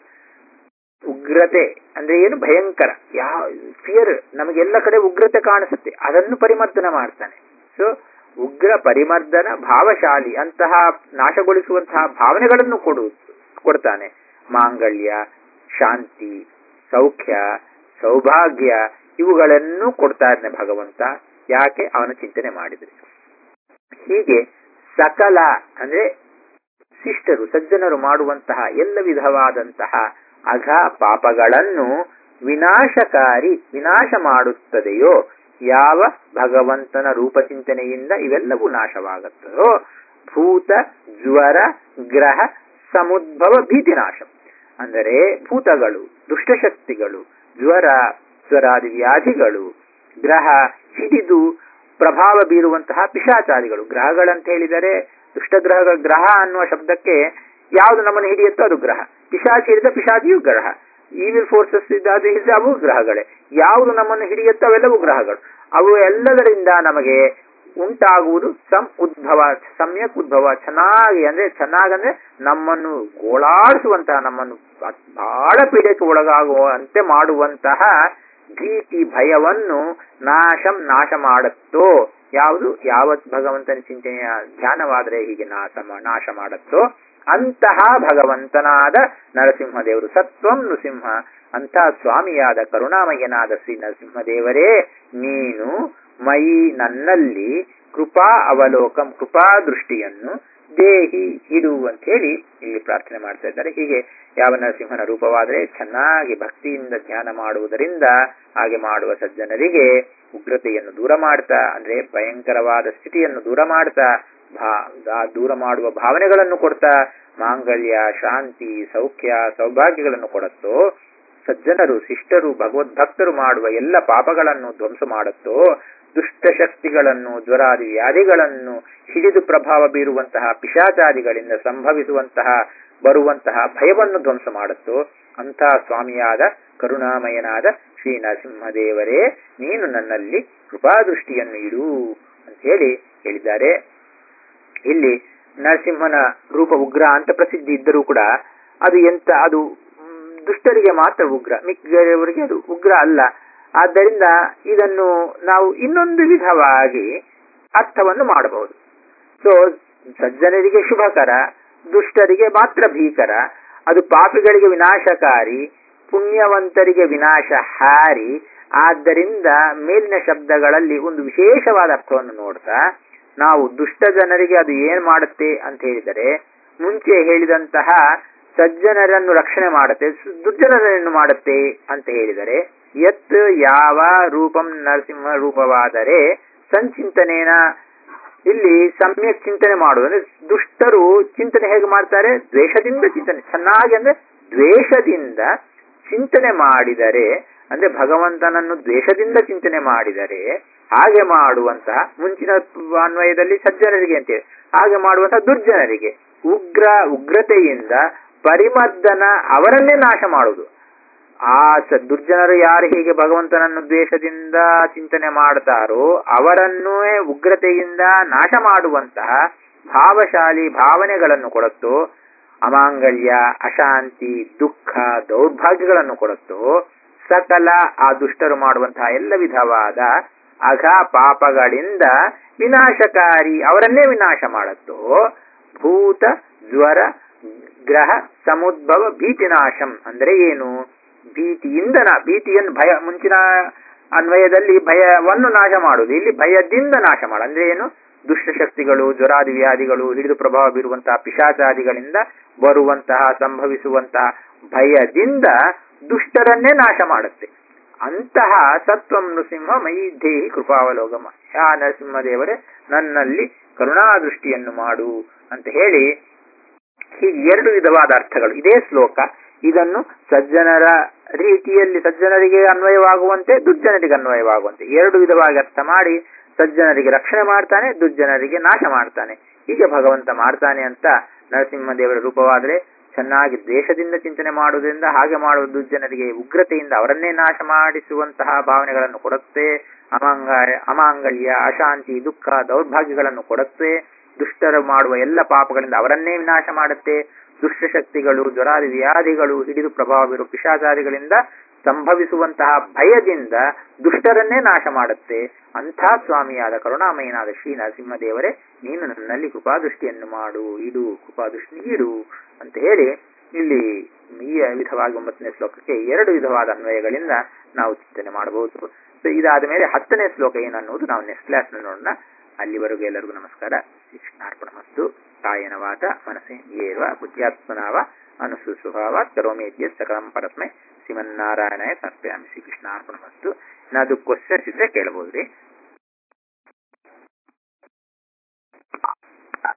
ಉಗ್ರತೆ ಅಂದ್ರೆ ಏನು? ಭಯಂಕರ, ಯಾವ ಫಿಯರ್, ನಮಗೆಲ್ಲ ಕಡೆ ಉಗ್ರತೆ ಕಾಣಿಸುತ್ತೆ, ಅದನ್ನು ಪರಿಮರ್ದನ ಮಾಡ್ತಾನೆ. ಸೊ ಉಗ್ರ ಪರಿಮರ್ದನ ಭಾವಶಾಲಿ, ಅಂತಹ ನಾಶಗೊಳಿಸುವಂತಹ ಭಾವನೆಗಳನ್ನು ಕೊಡು ಕೊಡ್ತಾನೆ. ಮಾಂಗಲ್ಯ, ಶಾಂತಿ, ಸೌಖ್ಯ, ಸೌಭಾಗ್ಯ ಇವುಗಳನ್ನು ಕೊಡ್ತಾ ಇದ್ದಾನೆ ಭಗವಂತ. ಯಾಕೆ? ಅವನ ಚಿಂತನೆ ಮಾಡಿದ್ರೆ. ಹೀಗೆ ಸಕಲ ಅಂದ್ರೆ ಶಿಷ್ಟರು, ಸಜ್ಜನರು ಮಾಡುವಂತಹ ಎಲ್ಲ ವಿಧವಾದಂತಹ ಅಘ ಪಾಪಗಳನ್ನು ವಿನಾಶಕಾರಿ, ವಿನಾಶ ಮಾಡುತ್ತದೆಯೋ ಯಾವ ಭಗವಂತನ ರೂಪಚಿಂತನೆಯಿಂದ ಇವೆಲ್ಲವೂ ನಾಶವಾಗುತ್ತದೋ, ಭೂತ ಜ್ವರ ಗ್ರಹ ಸಮುದ್ಭವ ಭೀತಿನಾಶ ಅಂದರೆ ಭೂತಗಳು, ದುಷ್ಟಶಕ್ತಿಗಳು, ಜ್ವರ, ಜ್ವರಾದಿ ವ್ಯಾಧಿಗಳು, ಗ್ರಹ ಹಿಡಿದು ಪ್ರಭಾವ ಬೀರುವಂತಹ ಪಿಶಾಚಾರಿಗಳು. ಗ್ರಹಗಳಂತ ಹೇಳಿದರೆ ದುಷ್ಟಗ್ರಹಗಳ, ಗ್ರಹ ಅನ್ನುವ ಶಬ್ದಕ್ಕೆ ಯಾವುದು ನಮ್ಮನ್ನು ಹಿಡಿಯುತ್ತೋ ಅದು ಗ್ರಹ. ಪಿಶಾಚಿ ಹಿಡಿದ ಪಿಶಾಚಿಯು ಗ್ರಹ. ಈವಿಲ್ ಫೋರ್ಸಸ್ ಇದ್ದಾದ ಹಿಡಿದ ಅವು ಗ್ರಹಗಳೇ. ಯಾವುದು ನಮ್ಮನ್ನು ಹಿಡಿಯುತ್ತೋ ಅವೆಲ್ಲವೂ ಗ್ರಹಗಳು. ಅವು ಎಲ್ಲದರಿಂದ ನಮಗೆ ಉಂಟಾಗುವುದು ಸಂ ಉದ್ಭವ, ಸಮ್ಯಕ್ ಉದ್ಭವ. ಚೆನ್ನಾಗಿ ಅಂದ್ರೆ ಚೆನ್ನಾಗಂದ್ರೆ ನಮ್ಮನ್ನು ಗೋಳಾಡಿಸುವಂತಹ, ನಮ್ಮನ್ನು ಬಹಳ ಪೀಡೆಗೆ ಒಳಗಾಗುವಂತೆ ಮಾಡುವಂತಹ ಭೀತಿ, ಭಯವನ್ನು ನಾಶಂ ನಾಶ ಮಾಡುತ್ತೋ. ಯಾವುದು? ಯಾವತ್ ಭಗವಂತನ ಚಿಂತನೆಯ ಧ್ಯಾನವಾದರೆ ಹೀಗೆ ನಾಶ ನಾಶ ಮಾಡುತ್ತೋ ಅಂತಹ ಭಗವಂತನಾದ ನರಸಿಂಹದೇವರು. ಸತ್ವಂ ನೃಸಿಂಹ, ಅಂತಹ ಸ್ವಾಮಿಯಾದ ಕರುಣಾಮಯ್ಯನಾದ ಶ್ರೀ ನರಸಿಂಹದೇವರೇ, ನೀನು ಮೈ ನನ್ನಲ್ಲಿ ಕೃಪಾ ಅವಲೋಕಂ, ಕೃಪಾ ದೃಷ್ಟಿಯನ್ನು, ದೇಹಿ ಇಡು ಅಂತ ಹೇಳಿ ಇಲ್ಲಿ ಪ್ರಾರ್ಥನೆ ಮಾಡ್ತಾ ಇದ್ದಾರೆ. ಹೀಗೆ ಯಾವ ನರಸಿಂಹನ ರೂಪವಾದರೆ ಚೆನ್ನಾಗಿ ಭಕ್ತಿಯಿಂದ ಧ್ಯಾನ ಮಾಡುವುದರಿಂದ ಹಾಗೆ ಮಾಡುವ ಸಜ್ಜನರಿಗೆ ಉಗ್ರತೆಯನ್ನು ದೂರ ಮಾಡ್ತಾ, ಅಂದ್ರೆ ಭಯಂಕರವಾದ ಸ್ಥಿತಿಯನ್ನು ದೂರ ಮಾಡ್ತಾ, ಭಾ ದೂರ ಮಾಡುವ ಭಾವನೆಗಳನ್ನು ಕೊಡ್ತಾ, ಮಾಂಗಲ್ಯ, ಶಾಂತಿ, ಸೌಖ್ಯ, ಸೌಭಾಗ್ಯಗಳನ್ನು ಕೊಡುತ್ತೋ, ಸಜ್ಜನರು ಶಿಷ್ಟರು ಭಗವದ್ಭಕ್ತರು ಮಾಡುವ ಎಲ್ಲ ಪಾಪಗಳನ್ನು ಧ್ವಂಸ ಮಾಡುತ್ತೋ, ದುಷ್ಟಶಕ್ತಿಗಳನ್ನು, ಜ್ವರಾದಿ ವ್ಯಾಧಿಗಳನ್ನು ಹಿಡಿದು ಪ್ರಭಾವ ಬೀರುವಂತಹ ಪಿಶಾಚಾದಿಗಳಿಂದ ಸಂಭವಿಸುವಂತಹ ಬರುವಂತಹ ಭಯವನ್ನು ಧ್ವಂಸ ಮಾಡುತ್ತೋ, ಅಂತಹ ಸ್ವಾಮಿಯಾದ ಕರುಣಾಮಯನಾದ ಶ್ರೀ ನರಸಿಂಹದೇವರೇ ನೀನು ನನ್ನಲ್ಲಿ ಕೃಪಾದೃಷ್ಟಿಯನ್ನು ಇಡು ಅಂತ ಹೇಳಿ ಹೇಳಿದ್ದಾರೆ. ಇಲ್ಲಿ ನರಸಿಂಹನ ರೂಪ ಉಗ್ರ ಅಂತ ಪ್ರಸಿದ್ಧಿ ಇದ್ದರೂ ಕೂಡ ಅದು ಎಂತ ಅದು ದುಷ್ಟರಿಗೆ ಮಾತ್ರ ಉಗ್ರ, ಮಿಕ್ಕವರಿಗೆ ಅದು ಉಗ್ರ ಅಲ್ಲ. ಆದ್ದರಿಂದ ಇದನ್ನು ನಾವು ಇನ್ನೊಂದು ವಿಧವಾಗಿ ಅರ್ಥವನ್ನು ಮಾಡಬಹುದು. ಸೊ ಸಜ್ಜನರಿಗೆ ಶುಭಕರ, ದುಷ್ಟರಿಗೆ ಮಾತ್ರ ಭೀಕರ, ಅದು ಪಾಪಿಗಳಿಗೆ ವಿನಾಶಕಾರಿ, ಪುಣ್ಯವಂತರಿಗೆ ವಿನಾಶಹಾರಿ. ಆದ್ದರಿಂದ ಮೇಲಿನ ಶಬ್ದಗಳಲ್ಲಿ ಒಂದು ವಿಶೇಷವಾದ ಅರ್ಥವನ್ನು ನೋಡ್ತಾ ನಾವು ದುಷ್ಟ ಜನರಿಗೆ ಅದು ಏನ್ ಮಾಡುತ್ತೆ ಅಂತ ಹೇಳಿದರೆ, ಮುಂಚೆ ಹೇಳಿದಂತಹ ಸಜ್ಜನರನ್ನು ರಕ್ಷಣೆ ಮಾಡುತ್ತೆ, ದುರ್ಜನರನ್ನು ಮಾಡುತ್ತೆ ಅಂತ ಹೇಳಿದರೆ, ಯತ್ ಯಾವ ರೂಪಂ ನರಸಿಂಹ ರೂಪವಾದರೆ ಸಂಚಿಂತನೇನ, ಇಲ್ಲಿ ಸಮ್ಯಕ್ ಚಿಂತನೆ ಮಾಡುವುದು ಅಂದ್ರೆ ದುಷ್ಟರು ಚಿಂತನೆ ಹೇಗೆ ಮಾಡ್ತಾರೆ, ದ್ವೇಷದಿಂದ ಚಿಂತನೆ, ಚೆನ್ನಾಗಿ ಅಂದ್ರೆ ದ್ವೇಷದಿಂದ ಚಿಂತನೆ ಮಾಡಿದರೆ, ಅಂದ್ರೆ ಭಗವಂತನನ್ನು ದ್ವೇಷದಿಂದ ಚಿಂತನೆ ಮಾಡಿದರೆ ಹಾಗೆ ಮಾಡುವಂತಹ, ಮುಂಚಿನ ಅನ್ವಯದಲ್ಲಿ ಸಜ್ಜನರಿಗೆ ಅಂತೇಳಿ ಹಾಗೆ ಮಾಡುವಂತಹ ದುರ್ಜನರಿಗೆ ಉಗ್ರ ಉಗ್ರತೆಯಿಂದ ಪರಿಮರ್ದನ, ಅವರನ್ನೇ ನಾಶ ಮಾಡುವುದು. ಆ ದುರ್ಜನರು ಯಾರು ಹೀಗೆ ಭಗವಂತನನ್ನು ದ್ವೇಷದಿಂದ ಚಿಂತನೆ ಮಾಡ್ತಾರೋ ಅವರನ್ನೂ ಉಗ್ರತೆಯಿಂದ ನಾಶ ಮಾಡುವಂತಹ ಭಾವಶಾಲಿ ಭಾವನೆಗಳನ್ನು ಕೊಡುತ್ತೋ, ಅಮಾಂಗಲ್ಯ, ಅಶಾಂತಿ, ದುಃಖ, ದೌರ್ಭಾಗ್ಯಗಳನ್ನು ಕೊಡುತ್ತೋ, ಸಕಲ ಆ ದುಷ್ಟರು ಮಾಡುವಂತಹ ಎಲ್ಲ ವಿಧವಾದ ಅಘ ಪಾಪಗಳಿಂದ ವಿನಾಶಕಾರಿ, ಅವರನ್ನೇ ವಿನಾಶ ಮಾಡುತ್ತೋ, ಭೂತ ಜ್ವರ ಗ್ರಹ ಸಮುದ್ಭವ ಭೀತಿನಾಶಂ ಅಂದ್ರೆ ಏನು, ಭೀತಿಯಿಂದ ನಾ ಭೀತಿಯನ್ನು ಭಯ, ಮುಂಚಿನ ಅನ್ವಯದಲ್ಲಿ ಭಯವನ್ನು ನಾಶ ಮಾಡುವುದು, ಇಲ್ಲಿ ಭಯದಿಂದ ನಾಶ ಮಾಡು ಅಂದ್ರೆ ಏನು, ದುಷ್ಟಶಕ್ತಿಗಳು, ಜ್ವರಾದಿ ವ್ಯಾಧಿಗಳು ಹಿಡಿದು ಪ್ರಭಾವ ಬೀರುವಂತಹ ಪಿಶಾಚಾದಿಗಳಿಂದ ಬರುವಂತಹ ಸಂಭವಿಸುವಂತಹ ಭಯದಿಂದ ದುಷ್ಟರನ್ನೇ ನಾಶ ಮಾಡುತ್ತೆ. ಅಂತಹ ಸತ್ವಂ ನೃಸಿಂಹ ಮಯಿ ದೇಹಿ ಕೃಪಾವಲೋಕಮ, ಯಾ ನರಸಿಂಹದೇವರೇ ನನ್ನಲ್ಲಿ ಕರುಣಾದೃಷ್ಟಿಯನ್ನು ಮಾಡು ಅಂತ ಹೇಳಿ ಹೀಗೆ ಎರಡು ವಿಧವಾದ ಅರ್ಥಗಳು ಇದೇ ಶ್ಲೋಕ. ಇದನ್ನು ಸಜ್ಜನರ ರೀತಿಯಲ್ಲಿ ಸಜ್ಜನರಿಗೆ ಅನ್ವಯವಾಗುವಂತೆ, ದುರ್ಜನರಿಗೆ ಅನ್ವಯವಾಗುವಂತೆ ಎರಡು ವಿಧವಾಗಿ ಅರ್ಥ ಮಾಡಿ ಸಜ್ಜನರಿಗೆ ರಕ್ಷಣೆ ಮಾಡ್ತಾನೆ, ದುರ್ಜನರಿಗೆ ನಾಶ ಮಾಡ್ತಾನೆ. ಹೀಗೆ ಭಗವಂತ ಮಾಡ್ತಾನೆ ಅಂತ ನರಸಿಂಹದೇವರ ರೂಪವಾದರೆ ಚೆನ್ನಾಗಿ ದ್ವೇಷದಿಂದ ಚಿಂತನೆ ಮಾಡುವುದರಿಂದ ಹಾಗೆ ಮಾಡುವ ದುರ್ಜನರಿಗೆ ಉಗ್ರತೆಯಿಂದ ಅವರನ್ನೇ ನಾಶ ಮಾಡಿಸುವಂತಹ ಭಾವನೆಗಳನ್ನು ಕೊಡುತ್ತೆ, ಅಮಾಂಗ ಅಮಾಂಗಲ್ಯ, ಅಶಾಂತಿ, ದುಃಖ, ದೌರ್ಭಾಗ್ಯಗಳನ್ನು ಕೊಡುತ್ತೆ, ದುಷ್ಟರು ಮಾಡುವ ಎಲ್ಲ ಪಾಪಗಳಿಂದ ಅವರನ್ನೇ ವಿನಾಶ ಮಾಡುತ್ತೆ, ದುಷ್ಟಶಕ್ತಿಗಳು, ಜ್ವರಾದಿ ವ್ಯಾಧಿಗಳು ಹಿಡಿದು ಪ್ರಭಾವ ಬೀರುವ ಪಿಶಾಚಾದಿಗಳಿಂದ ಸಂಭವಿಸುವಂತಹ ಭಯದಿಂದ ದುಷ್ಟರನ್ನೇ ನಾಶ ಮಾಡುತ್ತೆ. ಅಂಥ ಸ್ವಾಮಿಯಾದ ಕರುಣಾಮಯನಾದ ಶ್ರೀ ನರಸಿಂಹದೇವರೇ ನೀನು ನನ್ನಲ್ಲಿ ಕೃಪಾದೃಷ್ಟಿಯನ್ನು ಮಾಡು, ಇಡು, ಕೃಪಾದೃಷ್ಟಿ ಇಡು ಅಂತ ಹೇಳಿ ಇಲ್ಲಿ ಈ ವಿಧವಾಗಿ ಒಂಬತ್ತನೇ ಶ್ಲೋಕಕ್ಕೆ ಎರಡು ವಿಧವಾದ ಅನ್ವಯಗಳಿಂದ ನಾವು ಚಿಂತನೆ ಮಾಡಬಹುದು. ಸೊ ಇದಾದ ಮೇಲೆ ಹತ್ತನೇ ಶ್ಲೋಕ ಏನನ್ನುವುದು ನಾವು ನೆಕ್ಸ್ಟ್ ಕ್ಲಾಸ್ ನಲ್ಲಿ ನೋಡೋಣ. ಅಲ್ಲಿವರೆಗೂ ಎಲ್ಲರಿಗೂ ನಮಸ್ಕಾರ. ಶ್ರೀಕೃಷ್ಣಾರ್ಪಣಮಸ್ತು. ಕಾಯೇನ ವಾಚ ಮನಸೇಂದ್ರಿಯೇರ್ವ ಬುದ್ಧ್ಯಾತ್ಮನಾವ ಅನುಸುಸ್ವಭಾವಾತ್ ಕರೋಮಿ ಸಕಲಂ ಪರಸ್ಮೈ ಶ್ರೀಮನ್ನಾರಾಯಣಾಯ ಸಮರ್ಪಯಾಮಿ. ಶ್ರೀಕೃಷ್ಣಾರ್ಪಣಮಸ್ತು. ಏನಾದ್ರು ಕ್ವಶನ್ಸ್ ಇದ್ರೆ ಕೇಳಬಹುದ್ರಿ.